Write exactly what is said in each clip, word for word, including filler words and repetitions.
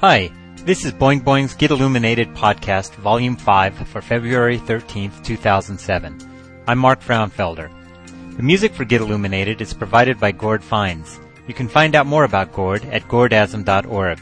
Hi, this is Boing Boing's Get Illuminated podcast, Volume five for February thirteenth, two thousand seven. I'm Mark Frauenfelder. The music for Get Illuminated is provided by Gord Fines. You can find out more about Gord at gordasm dot org.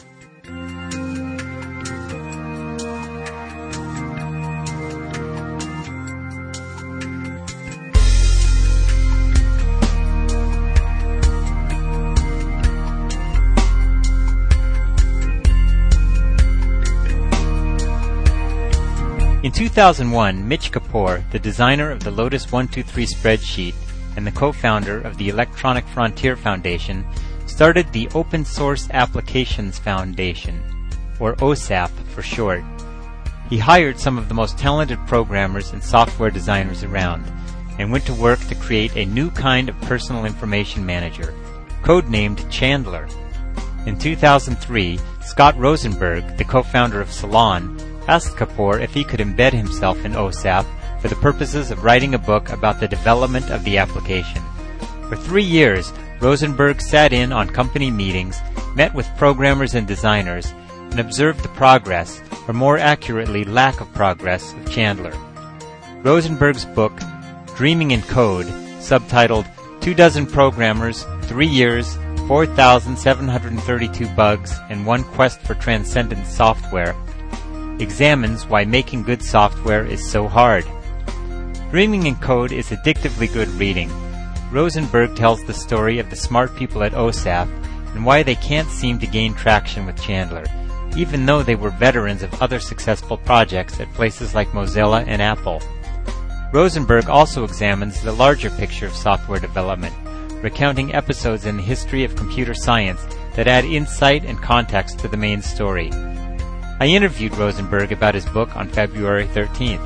In two thousand one, Mitch Kapor, the designer of the Lotus one two three spreadsheet and the co-founder of the Electronic Frontier Foundation, started the Open Source Applications Foundation, or O S A P for short. He hired some of the most talented programmers and software designers around, and went to work to create a new kind of personal information manager, codenamed Chandler. In two thousand three, Scott Rosenberg, the co-founder of Salon, asked Kapor if he could embed himself in O S A P for the purposes of writing a book about the development of the application. For three years, Rosenberg sat in on company meetings, met with programmers and designers, and observed the progress, or more accurately lack of progress, of Chandler. Rosenberg's book, Dreaming in Code, subtitled Two Dozen Programmers, Three Years, four thousand seven hundred thirty-two Bugs, and One Quest for Transcendent Software, examines why making good software is so hard. Dreaming in Code is addictively good reading. Rosenberg tells the story of the smart people at O S A P and why they can't seem to gain traction with Chandler, even though they were veterans of other successful projects at places like Mozilla and Apple. Rosenberg also examines the larger picture of software development, recounting episodes in the history of computer science that add insight and context to the main story. I interviewed Rosenberg about his book on February thirteenth.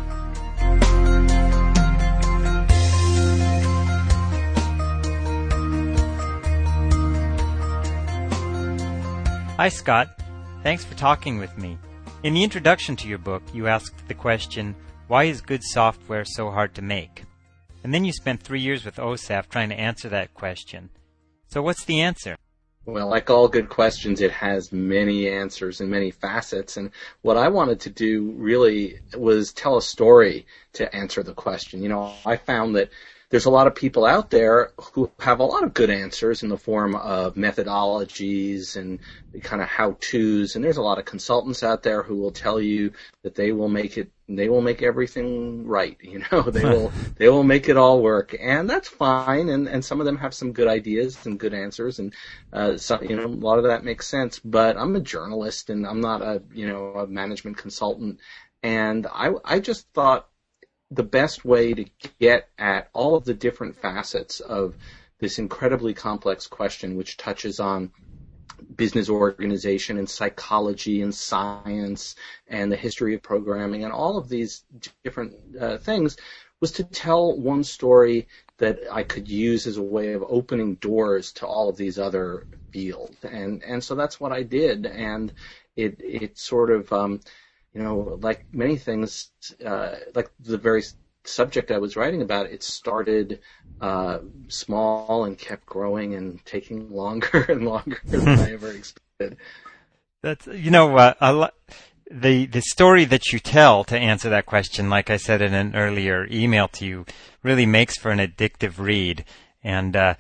Hi, Scott. Thanks for talking with me. In the introduction to your book, you asked the question, why is good software so hard to make? And then you spent three years with O S A P trying to answer that question. So what's the answer? Well, like all good questions, it has many answers and many facets. And what I wanted to do really was tell a story to answer the question. You know, I found that there's a lot of people out there who have a lot of good answers in the form of methodologies and kind of how-tos. And there's a lot of consultants out there who will tell you that they will make it, they will make everything right. You know, they will, they will make it all work. And that's fine. And, and some of them have some good ideas and good answers. And, uh, some, you know, a lot of that makes sense. But I'm a journalist and I'm not a, you know, a management consultant. And I, I just thought, the best way to get at all of the different facets of this incredibly complex question, which touches on business organization and psychology and science and the history of programming and all of these different uh, things, was to tell one story that I could use as a way of opening doors to all of these other fields. And and so that's what I did. And it it sort of um, You know, like many things, uh, like the very subject I was writing about, it started uh, small and kept growing and taking longer and longer than I ever expected. That's, you know, uh, a lo- the the story that you tell to answer that question, like I said in an earlier email to you, really makes for an addictive read. And uh,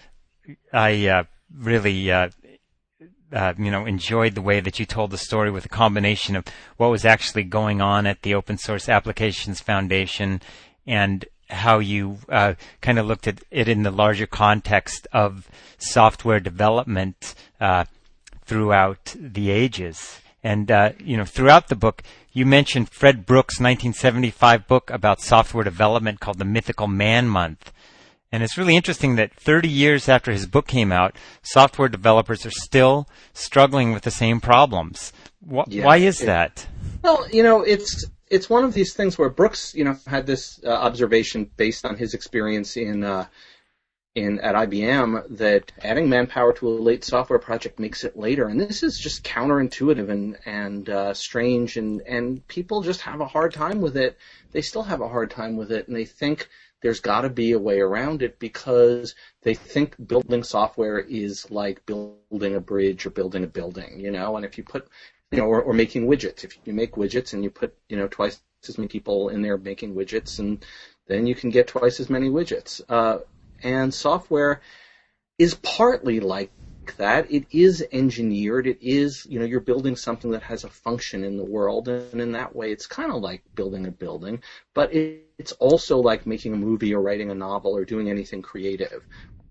I uh, really... Uh, Uh, you know, enjoyed the way that you told the story with a combination of what was actually going on at the Open Source Applications Foundation and how you uh, kind of looked at it in the larger context of software development uh, throughout the ages. And, uh, you know, throughout the book, you mentioned Fred Brooks' nineteen seventy-five book about software development called The Mythical Man Month. And it's really interesting that thirty years after his book came out, software developers are still struggling with the same problems. Wh- yeah, why is it, that? Well, you know, it's it's one of these things where Brooks, you know, had this uh, observation based on his experience in uh, in at I B M that adding manpower to a late software project makes it later, and this is just counterintuitive and and uh, strange, and and people just have a hard time with it. They still have a hard time with it, and they think there's got to be a way around it because they think building software is like building a bridge or building a building, you know. And if you put, you know, or, or making widgets, if you make widgets and you put, you know, twice as many people in there making widgets, and then you can get twice as many widgets. Uh, and software is partly like that. It is engineered. It is, you know, you're building something that has a function in the world, and in that way, it's kind of like building a building. But it, it's also like making a movie or writing a novel or doing anything creative.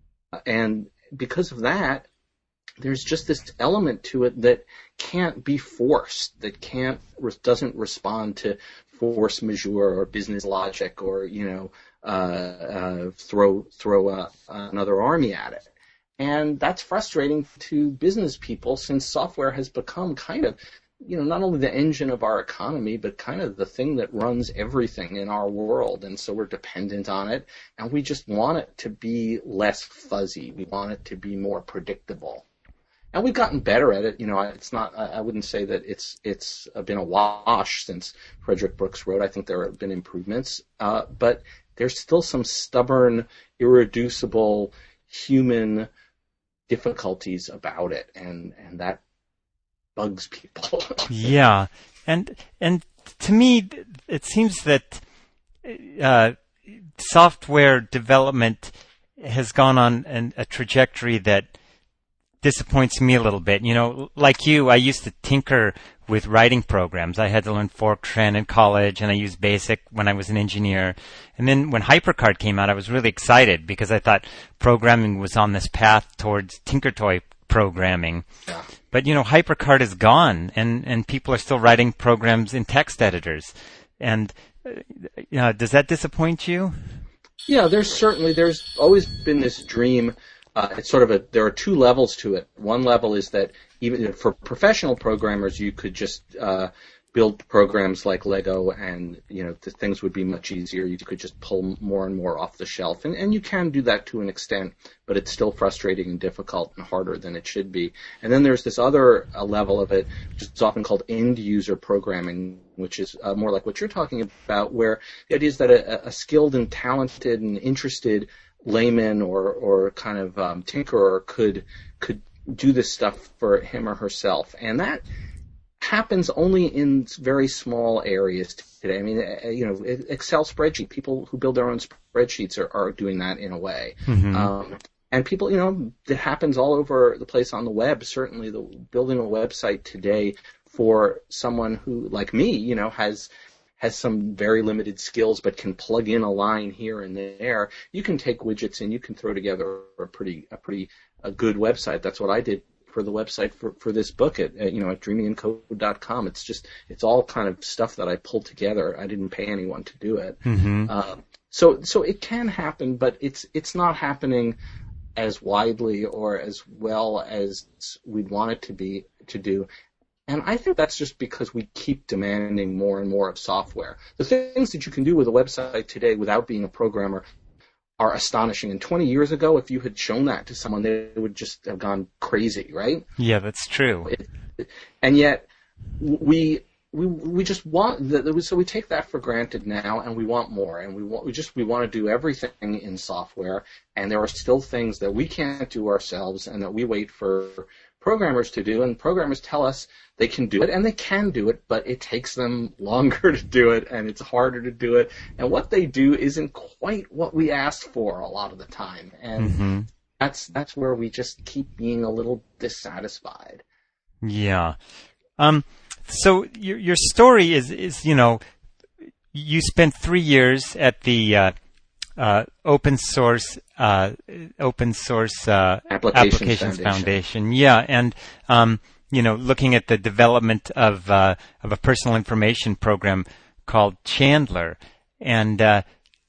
And because of that, there's just this element to it that can't be forced, that can't, doesn't respond to force majeure or business logic or, you know, uh, uh, throw throw a, another army at it. And that's frustrating to business people, since software has become kind of, you know, not only the engine of our economy, but kind of the thing that runs everything in our world. And so we're dependent on it, and we just want it to be less fuzzy. We want it to be more predictable. And we've gotten better at it. You know, it's not, I wouldn't say that it's it's been a wash since Frederick Brooks wrote. I think there have been improvements. Uh, but there's still some stubborn, irreducible human difficulties about it, and, and that bugs people. Yeah. And and to me, it seems that uh, software development has gone on an, a trajectory that disappoints me a little bit. You know, like you, I used to tinker with writing programs. I had to learn Fortran in college, and I used BASIC when I was an engineer. And then when HyperCard came out, I was really excited because I thought programming was on this path towards Tinkertoy programming. Yeah. But, you know, HyperCard is gone, and, and people are still writing programs in text editors. And, uh, you know, does that disappoint you? Yeah, there's certainly, there's always been this dream. Uh, it's sort of a, there are two levels to it. One level is that even for professional programmers, you could just uh, build programs like Lego, and, you know, the things would be much easier. You could just pull more and more off the shelf. And, and you can do that to an extent, but it's still frustrating and difficult and harder than it should be. And then there's this other uh, level of it, which is often called end-user programming, which is uh, more like what you're talking about, where the idea is that a, a skilled and talented and interested layman or or kind of um, tinkerer could could do this stuff for him or herself, and that happens only in very small areas today. I mean, you know, Excel spreadsheet, people who build their own spreadsheets are, are doing that in a way. Mm-hmm. Um, and people, you know, it happens all over the place on the web. Certainly, the building a website today for someone who, like me, you know, has has some very limited skills but can plug in a line here and there, you can take widgets and you can throw together a pretty a pretty a good website. That's what I did for the website for, for this book at, at you know at dreaming in code dot com. It's just it's all kind of stuff that I pulled together. I didn't pay anyone to do it. Mm-hmm. Uh, so so it can happen, but it's it's not happening as widely or as well as we'd want it to be to do. And I think that's just because we keep demanding more and more of software. The things that you can do with a website today without being a programmer are astonishing. And twenty years ago, if you had shown that to someone, they would just have gone crazy, right? Yeah, that's true. It, and yet, we we we just want the, so we take that for granted now, and we want more, and we want we just we want to do everything in software. And there are still things that we can't do ourselves, and that we wait for programmers to do, and programmers tell us they can do it, and they can do it, but it takes them longer to do it, and it's harder to do it, and what they do isn't quite what we asked for a lot of the time, and mm-hmm. that's that's where we just keep being a little dissatisfied. Yeah. Um. So your your story is is you know, you spent three years at the uh, uh, open source uh, open source uh, Applications, Applications Foundation. Foundation. Yeah, and um, you know, looking at the development of uh, of a personal information program called Chandler, and uh,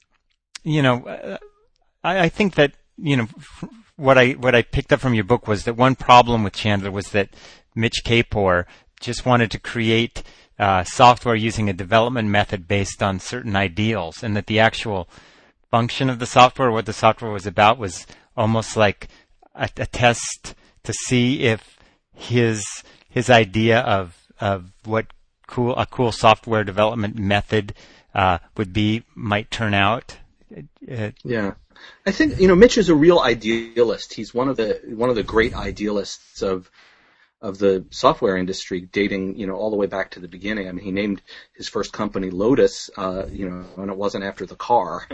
you know, uh, I, I think that you know f- what I what I picked up from your book was that one problem with Chandler was that Mitch Kapor just wanted to create uh, software using a development method based on certain ideals, and that the actual function of the software, what the software was about, was almost like a, a test to see if his his idea of of what cool a cool software development method uh, would be might turn out? Uh, yeah. I think, you know, Mitch is a real idealist. He's one of the one of the great idealists of of the software industry, dating, you know, all the way back to the beginning. I mean, he named his first company Lotus, uh, you know, and it wasn't after the car.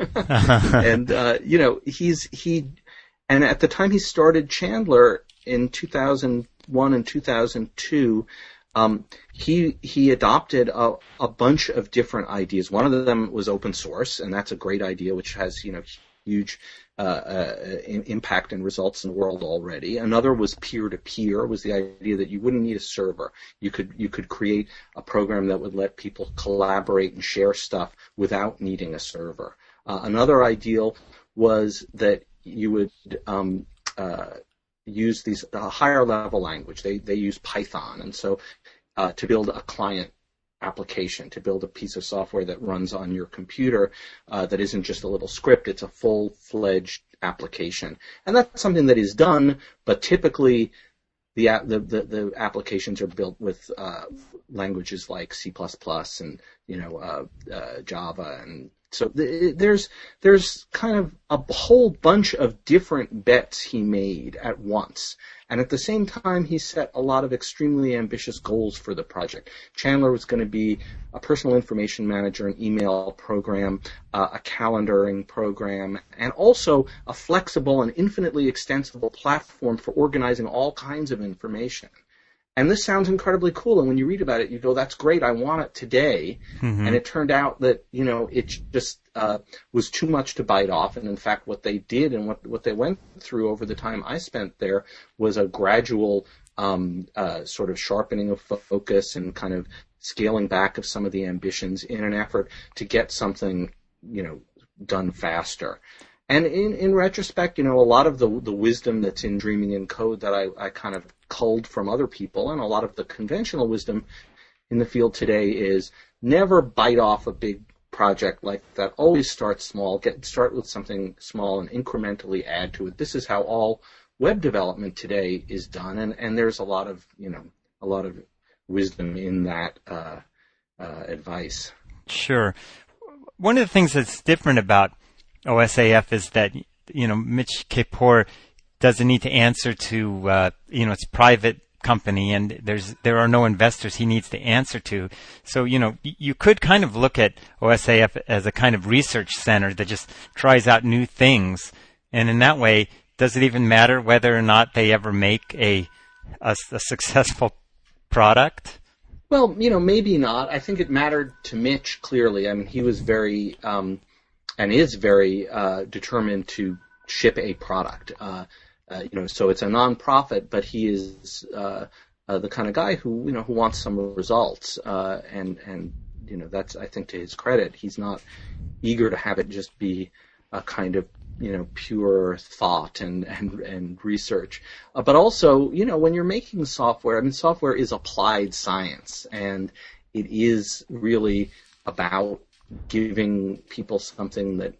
and uh, you know, he's he, and at the time he started Chandler in two thousand one and two thousand two. Um, he he adopted a, a bunch of different ideas. One of them was open source, and that's a great idea, which has, you know, huge uh, uh, impact and results in the world already. Another was peer-to-peer, was the idea that you wouldn't need a server. You could you could create a program that would let people collaborate and share stuff without needing a server. Uh, another ideal was that you would um, uh, use these uh, higher level language. They they use Python, and so uh, to build a client application, to build a piece of software that runs on your computer uh, that isn't just a little script, it's a full-fledged application. And that's something that is done, but typically the the, the, the applications are built with uh, languages like C plus plus and, you know, uh, uh, Java, and so th- there's there's kind of a whole bunch of different bets he made at once. And at the same time, he set a lot of extremely ambitious goals for the project. Chandler was going to be a personal information manager, an email program, uh, a calendaring program, and also a flexible and infinitely extensible platform for organizing all kinds of information. And this sounds incredibly cool. And when you read about it, you go, that's great. I want it today. Mm-hmm. And it turned out that, you know, it just uh, was too much to bite off. And in fact, what they did and what, what they went through over the time I spent there was a gradual um, uh, sort of sharpening of focus and kind of scaling back of some of the ambitions in an effort to get something, you know, done faster. And in, in retrospect, you know, a lot of the the wisdom that's in Dreaming in Code that I, I kind of culled from other people, and a lot of the conventional wisdom in the field today is never bite off a big project like that. Always start small. Get start with something small and incrementally add to it. This is how all web development today is done, and, and there's a lot of, you know, a lot of wisdom in that uh, uh, advice. Sure. One of the things that's different about O S A F is that, you know, Mitch Kapor doesn't need to answer to, uh, you know, it's a private company and there's there are no investors he needs to answer to. So, you know, you could kind of look at O S A F as a kind of research center that just tries out new things. And in that way, does it even matter whether or not they ever make a a, a successful product? Well, you know, maybe not. I think it mattered to Mitch, clearly. I mean, he was very... Um, and is very uh, determined to ship a product. Uh, uh, you know, so it's a nonprofit, but he is uh, uh, the kind of guy who, you know, who wants some results. Uh, and and you know, that's, I think, to his credit, he's not eager to have it just be a kind of, you know, pure thought and and and research. Uh, but also, you know, when you're making software, I mean, software is applied science, and it is really about giving people something that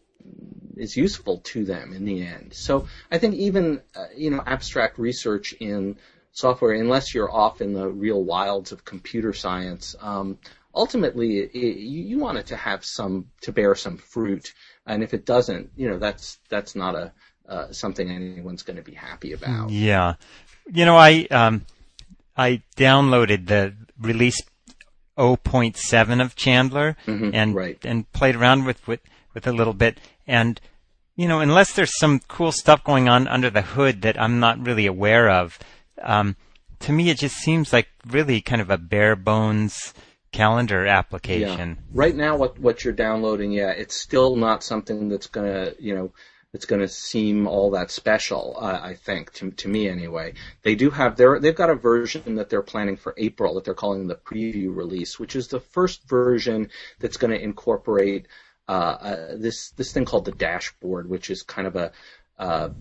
is useful to them in the end. So I think even, uh, you know, abstract research in software, unless you're off in the real wilds of computer science, um, ultimately it, it, you want it to have some, to bear some fruit. And if it doesn't, you know, that's that's not a uh, something anyone's going to be happy about. Yeah. You know, I um, I downloaded the release zero point seven of Chandler mm-hmm, and right. and played around with, with with a little bit, and you know, unless there's some cool stuff going on under the hood that I'm not really aware of, um, to me it just seems like really kind of a bare bones calendar application. Yeah. Right now, what what you're downloading, yeah, it's still not something that's gonna, you know, it's going to seem all that special, uh, I think, to to me anyway. They do have their, they've got a version that they're planning for April that they're calling the preview release, which is the first version that's going to incorporate uh, uh, this this thing called the dashboard, which is kind of a uh,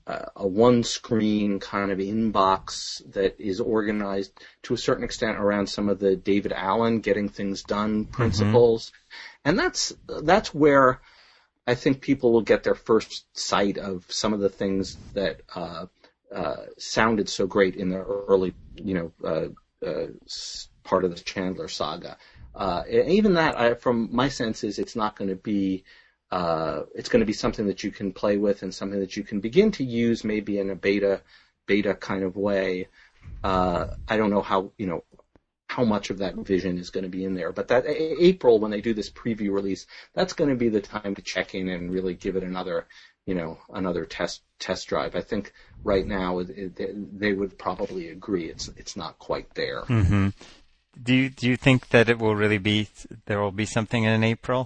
a one-screen kind of inbox that is organized to a certain extent around some of the David Allen getting things done principles, mm-hmm. and that's that's where I think people will get their first sight of some of the things that uh, uh, sounded so great in the early, you know, uh, uh, part of the Chandler saga. Uh, even that, I, from my sense, is it's not going to be. Uh, it's going to be something that you can play with and something that you can begin to use maybe in a beta, beta kind of way. Uh, I don't know how, you know, how much of that vision is going to be in there, but that April, when they do this preview release, that's going to be the time to check in and really give it another, you know, another test, test drive. I think right now it, it, they would probably agree it's, it's not quite there. Mm-hmm. Do you, do you think that it will really be, there will be something in April?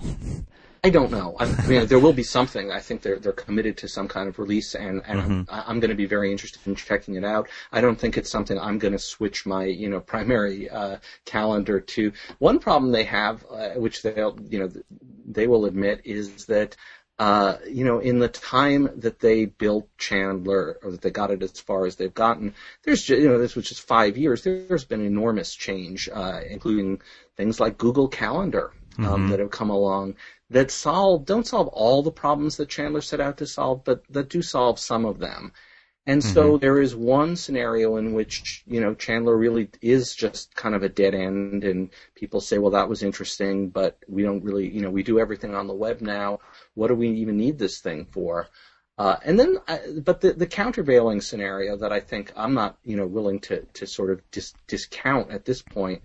I don't know. I mean, there will be something. I think they're they're committed to some kind of release, and, and mm-hmm. I'm, I'm going to be very interested in checking it out. I don't think it's something I'm going to switch my you know primary uh, calendar to. One problem they have, uh, which they'll you know they will admit, is that uh, you know in the time that they built Chandler, or that they got it as far as they've gotten, there's just, you know this was just five years. There's been enormous change, uh, including things like Google Calendar um, mm-hmm. that have come along. That solve don't solve all the problems that Chandler set out to solve, but that do solve some of them. And mm-hmm. so there is one scenario in which, you know, Chandler really is just kind of a dead end, and people say, well, that was interesting, but we don't really, you know, we do everything on the web now. What do we even need this thing for? Uh, and then, uh, but the, the countervailing scenario that I think I'm not, you know, willing to, to sort of dis- discount at this point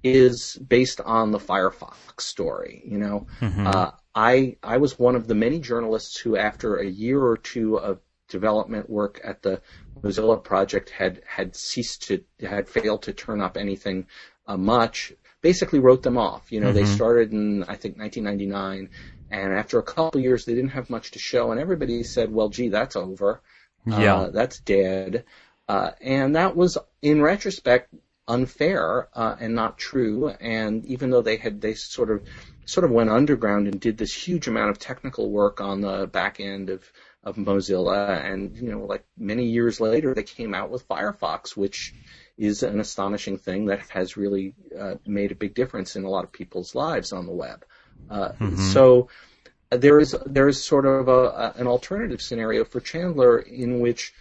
is based on the Firefox story. You know, mm-hmm. uh, I I was one of the many journalists who, after a year or two of development work at the Mozilla project, had had ceased to had failed to turn up anything uh, much. Basically, wrote them off. You know, mm-hmm. they started in I think nineteen ninety-nine. And after a couple of years, they didn't have much to show, and everybody said, well, gee, that's over. Yeah. Uh, that's dead. Uh, and that was, in retrospect, unfair uh, and not true. And even though they had, they sort of sort of went underground and did this huge amount of technical work on the back end of, of Mozilla, and, you know, like many years later, they came out with Firefox, which is an astonishing thing that has really uh, made a big difference in a lot of people's lives on the web. Uh, mm-hmm. So uh, there is there is sort of a, a, an alternative scenario for Chandler in which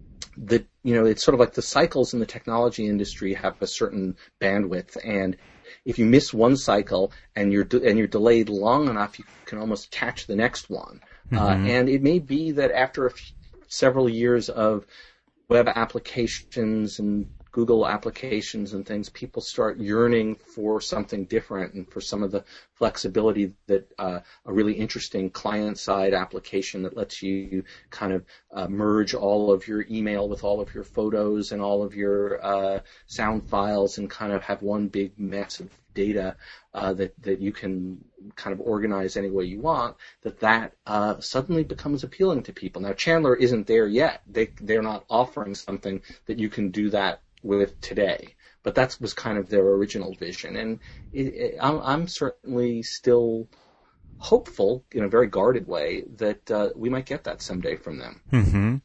the you know it's sort of like the cycles in the technology industry have a certain bandwidth, and if you miss one cycle and you're de- and you're delayed long enough, you can almost catch the next one. Mm-hmm. Uh, and it may be that after a f- several years of web applications and Google applications and things, people start yearning for something different and for some of the flexibility that uh, a really interesting client-side application that lets you kind of uh, merge all of your email with all of your photos and all of your uh, sound files and kind of have one big massive data uh, that, that you can kind of organize any way you want, that that uh, suddenly becomes appealing to people. Now, Chandler isn't there yet. They, they're not offering something that you can do that with today, but that was kind of their original vision, and it, it, I'm, I'm certainly still hopeful, in a very guarded way, that uh, we might get that someday from them. Mm-hmm.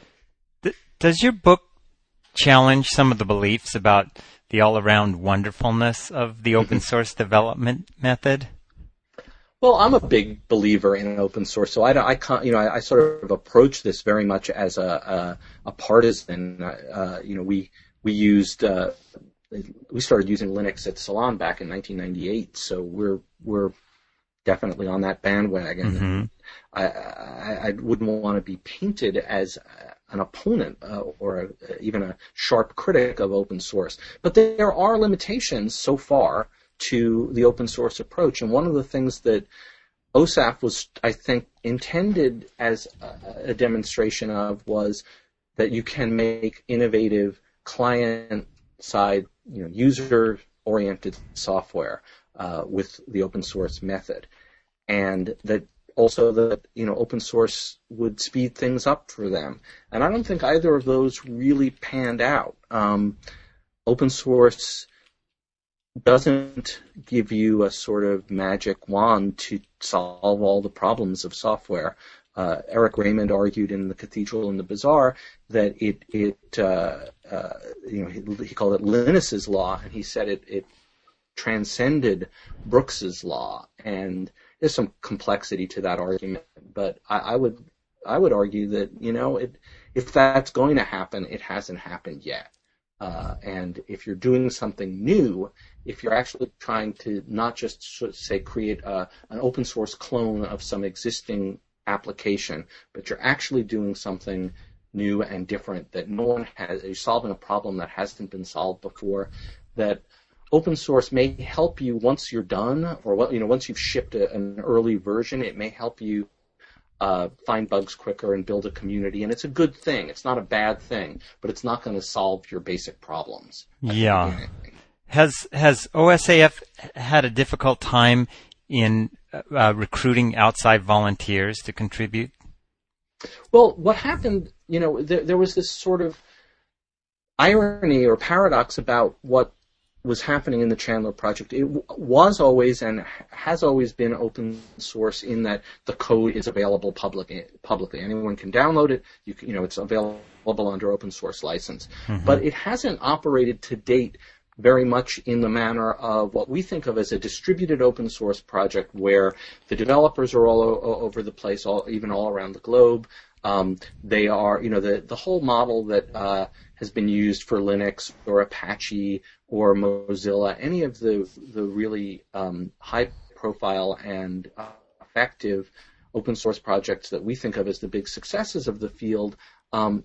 Th- does your book challenge some of the beliefs about the all-around wonderfulness of the open source development method? Well, I'm a big believer in open source, so I, don't, I can't, you know, I, I sort of approach this very much as a a, a partisan. Uh, you know, we we used uh, we started using Linux at Salon back in nineteen ninety-eight, so we're we're definitely on that bandwagon. Mm-hmm. I, I I wouldn't want to be painted as an opponent uh, or a, even a sharp critic of open source, but there are limitations so far to the open source approach. And one of the things that O S A F was, I think, intended as a, a demonstration of was that you can make innovative client-side, you know, user-oriented software uh, with the open source method. And that also that, you know, open source would speed things up for them. And I don't think either of those really panned out. Um, open source doesn't give you a sort of magic wand to solve all the problems of software. Uh, Eric Raymond argued in The Cathedral and the Bazaar that it, it uh, uh, you know, he, he called it Linus's law, and he said it, it transcended Brooks's law. And there's some complexity to that argument, but I, I would I would argue that, you know, it, if that's going to happen, it hasn't happened yet. Uh, and if you're doing something new, if you're actually trying to not just say create a, an open source clone of some existing application, but you're actually doing something new and different that no one has, you're solving a problem that hasn't been solved before, that open source may help you once you're done, or, you know, once you've shipped a, an early version, it may help you Uh, find bugs quicker and build a community, and it's a good thing. It's not a bad thing, but it's not going to solve your basic problems. Yeah. Has has O S A F had a difficult time in uh, recruiting outside volunteers to contribute? Well, what happened, you know, there, there was this sort of irony or paradox about what was happening in the Chandler project. It w- was always and has always been open source in that the code is available public, publicly. Anyone can download it. You, can, you know, it's available under open source license. Mm-hmm. But it hasn't operated to date very much in the manner of what we think of as a distributed open source project, where the developers are all o- over the place, all, even all around the globe. Um, they are, you know, the, the whole model that uh, has been used for Linux or Apache or Mozilla, any of the the really um, high-profile and uh, effective open source projects that we think of as the big successes of the field, um,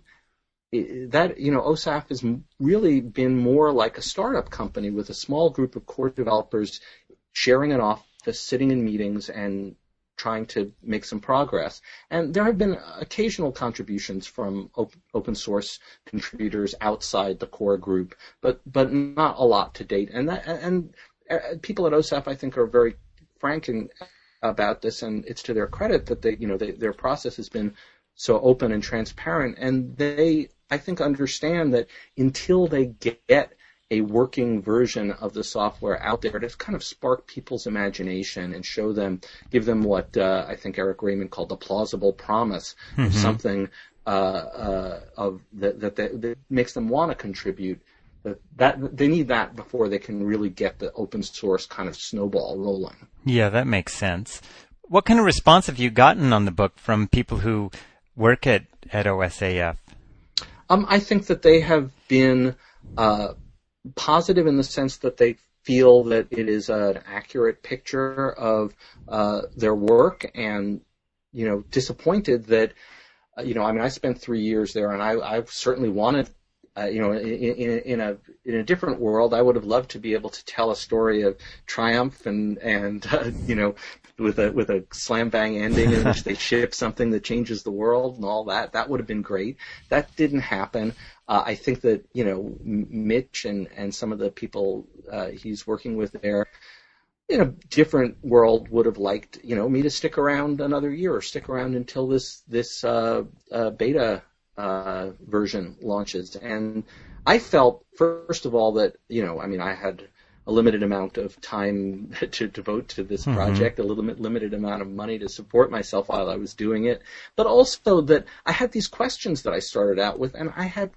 it, that, you know, O S A F has really been more like a startup company with a small group of core developers sharing an office, sitting in meetings, and trying to make some progress. And there have been occasional contributions from op- open source contributors outside the core group, but but not a lot to date. And that, and uh, people at O S A F, I think, are very frank in, about this, and it's to their credit that they, you know, they, their process has been so open and transparent. And they, I think, understand that until they get a working version of the software out there to kind of spark people's imagination and show them, give them what uh, I think Eric Raymond called the plausible promise mm-hmm. of something uh, uh, of that, that, that, that makes them want to contribute. That, that they need that before they can really get the open source kind of snowball rolling. Yeah, that makes sense. What kind of response have you gotten on the book from people who work at, at O S A F? Um, I think that they have been uh, positive in the sense that they feel that it is an accurate picture of uh, their work, and, you know, disappointed that, uh, you know, I mean, I spent three years there, and I, I certainly wanted, uh, you know, in, in, in a in a different world, I would have loved to be able to tell a story of triumph and and uh, you know, with a with a slam bang ending in which they ship something that changes the world and all that. That would have been great. That didn't happen. Uh, I think that, you know, Mitch and, and some of the people uh, he's working with there, in a different world, would have liked, you know, me to stick around another year or stick around until this this uh, uh, beta uh, version launches. And I felt, first of all, that, you know, I mean, I had a limited amount of time to devote to this mm-hmm. project, a little bit limited amount of money to support myself while I was doing it, but also that I had these questions that I started out with, and I had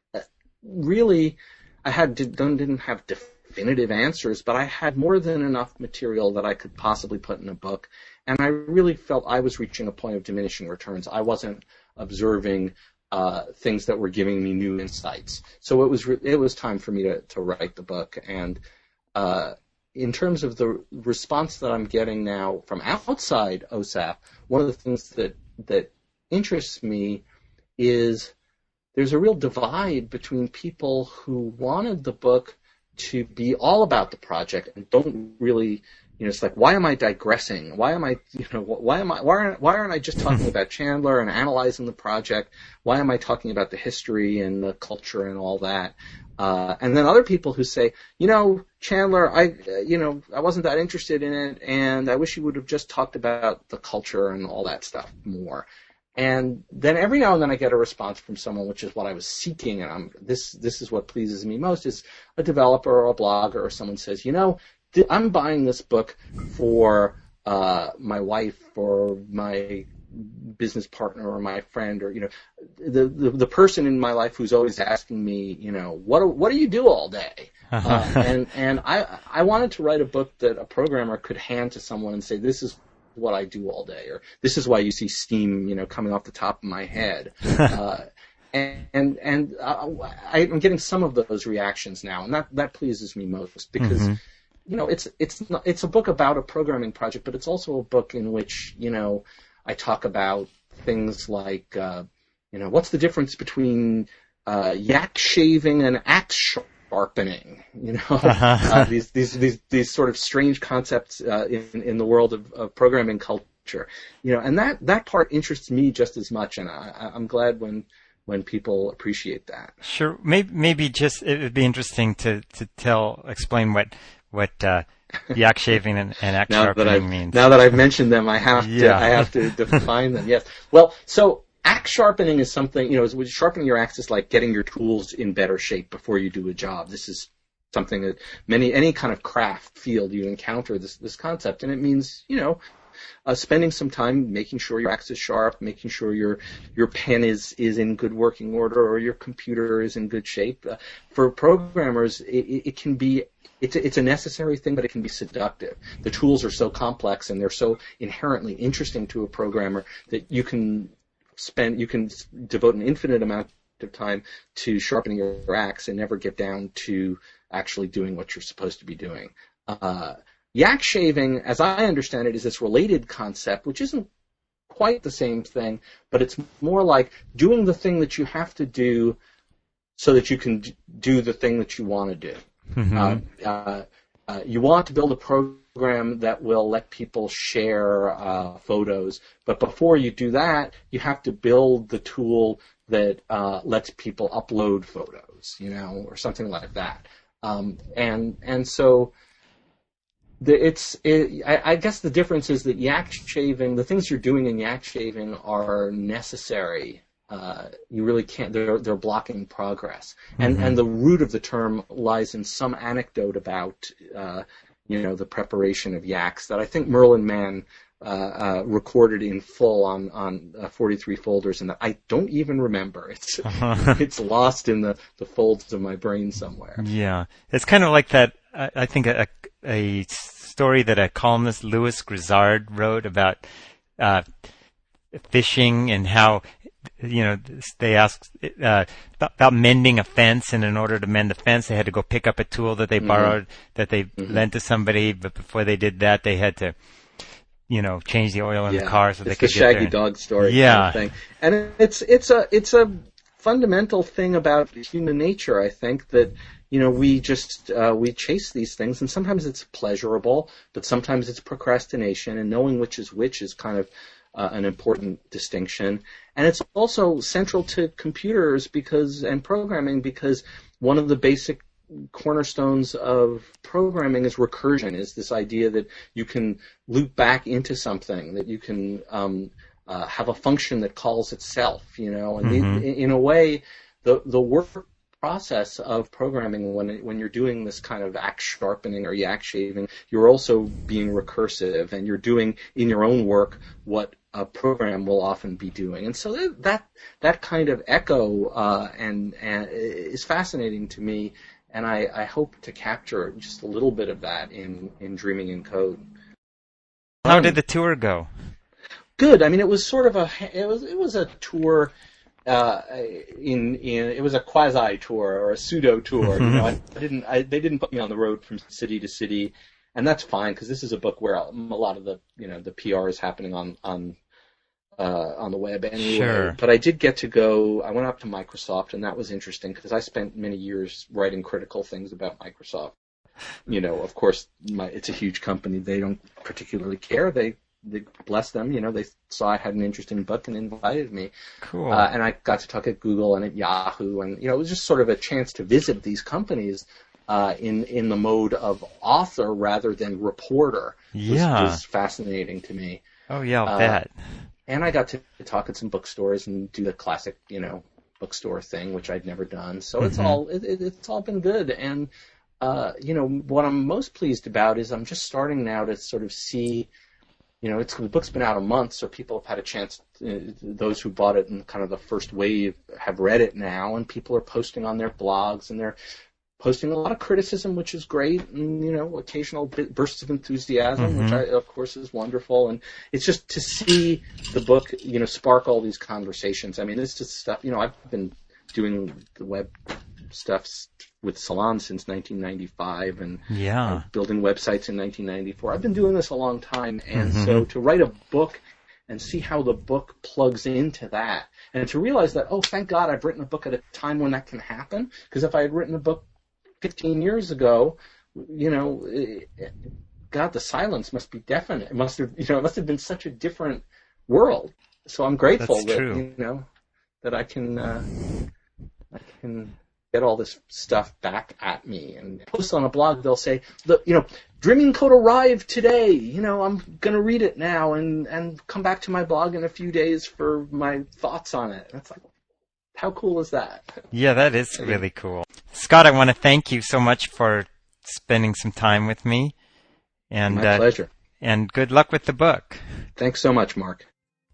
really, I had didn't have definitive answers, but I had more than enough material that I could possibly put in a book, and I really felt I was reaching a point of diminishing returns. I wasn't observing uh, things that were giving me new insights, so it was re- it was time for me to, to write the book. And uh, in terms of the response that I'm getting now from outside O S A F, one of the things that that interests me is there's a real divide between people who wanted the book to be all about the project and don't really, you know, it's like, why am I digressing? Why am I, you know, why am I, why aren't, why aren't I just talking about Chandler and analyzing the project? Why am I talking about the history and the culture and all that? Uh, and then other people who say, you know, Chandler, I, uh, you know, I wasn't that interested in it, and I wish you would have just talked about the culture and all that stuff more. And then every now and then I get a response from someone, which is what I was seeking, and I'm, this this is what pleases me most, is a developer or a blogger or someone says, you know, th- I'm buying this book for uh, my wife or my business partner or my friend, or, you know, the, the the person in my life who's always asking me, you know, what what do you do all day? uh, and and I I wanted to write a book that a programmer could hand to someone and say, this is what I do all day, or this is why you see steam, you know, coming off the top of my head. uh, and and, and uh, I, I'm getting some of those reactions now, and that, that pleases me most because, mm-hmm. you know, it's it's not, it's a book about a programming project, but it's also a book in which, you know, I talk about things like, uh, you know, what's the difference between uh, yak shaving and axe sharpening? You know, uh-huh. uh, these these these these sort of strange concepts uh, in in the world of, of programming culture. You know, and that that part interests me just as much, and I, I'm glad when when people appreciate that. Sure, maybe maybe just it would be interesting to to tell explain what what. Uh, yak shaving and, and axe sharpening means. Now that I've mentioned them, I have yeah. to I have to define them. Yes. Well, so axe sharpening is something, you know, is sharpening your axe is like getting your tools in better shape before you do a job. This is something that many any kind of craft field you encounter this this concept, and it means, you know, uh, spending some time making sure your axe is sharp, making sure your your pen is is in good working order, or your computer is in good shape. Uh, for programmers, it, it can be It's a, it's a necessary thing, but it can be seductive. The tools are so complex and they're so inherently interesting to a programmer that you can spend, you can devote an infinite amount of time to sharpening your axe and never get down to actually doing what you're supposed to be doing. Uh, yak shaving, as I understand it, is this related concept, which isn't quite the same thing, but it's more like doing the thing that you have to do so that you can do the thing that you want to do. Mm-hmm. Uh, uh, uh, you want to build a program that will let people share uh, photos, but before you do that, you have to build the tool that uh, lets people upload photos, you know, or something like that. Um, and and so the, it's it, I, I guess the difference is that yak shaving, the things you're doing in yak shaving are necessary. Uh, you really can't. They're they're blocking progress, and mm-hmm. and the root of the term lies in some anecdote about uh, you know the preparation of yaks that I think Merlin Mann uh, uh, recorded in full on on uh, forty-three folders, and that I don't even remember. It's uh-huh. it's lost in the, the folds of my brain somewhere. Yeah, it's kind of like that. I, I think a, a story that a columnist Louis Grizzard wrote about uh, fishing and how. You know, they asked uh, about, about mending a fence, and in order to mend the fence, they had to go pick up a tool that they mm-hmm. borrowed, that they mm-hmm. lent to somebody. But before they did that, they had to, you know, change the oil in yeah. the car so it's they could the get Shaggy there. Dog story. Yeah, kind of thing. And it's it's a it's a fundamental thing about human nature. I think that you know we just uh, we chase these things, and sometimes it's pleasurable, but sometimes it's procrastination, and knowing which is which is kind of Uh, an important distinction. And it's also central to computers because and programming because one of the basic cornerstones of programming is recursion, is this idea that you can loop back into something, that you can um, uh, have a function that calls itself, you know. And mm-hmm. the, in a way, the the work process of programming, when when you're doing this kind of axe sharpening or yak shaving, you're also being recursive, and you're doing in your own work what a program will often be doing. And so that that, that kind of echo uh, and, and is fascinating to me, and I, I hope to capture just a little bit of that in, in Dreaming in Code. How um, did the tour go? Good. I mean, it was sort of a it was it was a tour. Uh, in in it was a quasi tour or a pseudo tour. You know, I, I didn't I, they didn't put me on the road from city to city, and that's fine because this is a book where a lot of the you know the P R is happening on on uh, on the web anyway. Sure. But I did get to go. I went up to Microsoft, and that was interesting because I spent many years writing critical things about Microsoft. You know, of course, my, it's a huge company. They don't particularly care. They They bless them, you know, they saw I had an interesting book and invited me. Cool. Uh, and I got to talk at Google and at Yahoo, and, you know, it was just sort of a chance to visit these companies uh, in, in the mode of author rather than reporter. Yeah. Was, was fascinating to me. Oh, yeah, I'll uh, bet. And I got to talk at some bookstores and do the classic, you know, bookstore thing, which I'd never done. So mm-hmm. it's all, it, it, it's all been good. And, uh, you know, what I'm most pleased about is I'm just starting now to sort of see. You know, it's, the book's been out a month, so people have had a chance, uh, those who bought it in kind of the first wave have read it now, and people are posting on their blogs, and they're posting a lot of criticism, which is great, and, you know, occasional bursts of enthusiasm, mm-hmm. which I, of course is wonderful. And it's just to see the book, you know, spark all these conversations. I mean, it's just stuff, you know, I've been doing the web stuff with Salon since nineteen ninety-five, and yeah. uh, building websites in nineteen ninety-four. I've been doing this a long time, and mm-hmm. so to write a book and see how the book plugs into that, and to realize that, oh, thank God I've written a book at a time when that can happen, because if I had written a book fifteen years ago, you know, it, God, the silence must be deafening. It must have, you know, it must have been such a different world. So I'm grateful That's that, true. you know, that I can, uh, I can get all this stuff back at me. And post on a blog, they'll say, look, you know, Dreaming Code arrived today. You know, I'm going to read it now and, and come back to my blog in a few days for my thoughts on it. And it's like, how cool is that? Yeah, that is really cool. Scott, I want to thank you so much for spending some time with me. And, My pleasure. Uh, and good luck with the book. Thanks so much, Mark.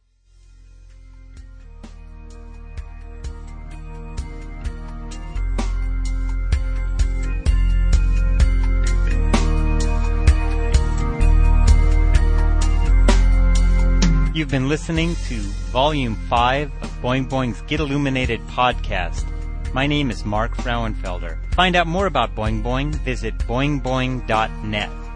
You've been listening to Volume five of Boing Boing's Get Illuminated podcast. My name is Mark Frauenfelder. To find out more about Boing Boing, visit boing boing dot net.